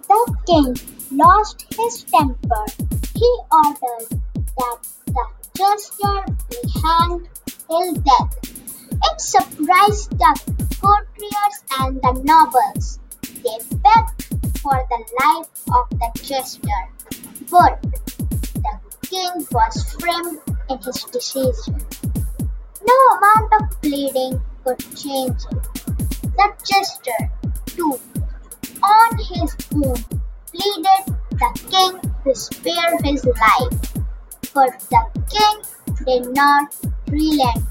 The king lost his temper. He ordered that the jester be hanged till death. It surprised the courtiers and the nobles. They begged for the life of the jester, but the king was firm in his decision. No amount of pleading could change it. The jester, too, on his own, pleaded the king to spare his life, but the king did not relent.